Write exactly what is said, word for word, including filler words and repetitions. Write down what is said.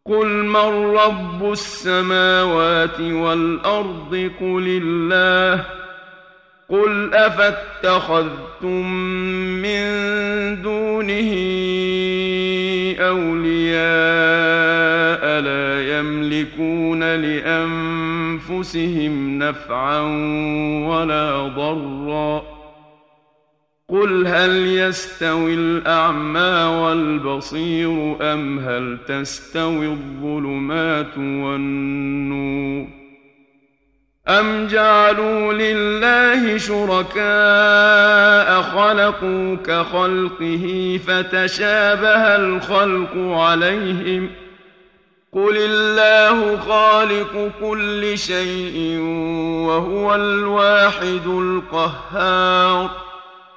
قل من رب السماوات والأرض قل الله قل أفاتخذتم من دونه أولياء لا يملكون لأنفسهم نفعا ولا ضرا قل هل يستوي الأعمى والبصير أم هل تستوي الظلمات والنور أم جعلوا لله شركاء خلقوا كخلقه فتشابه الخلق عليهم قل الله خالق كل شيء وهو الواحد القهار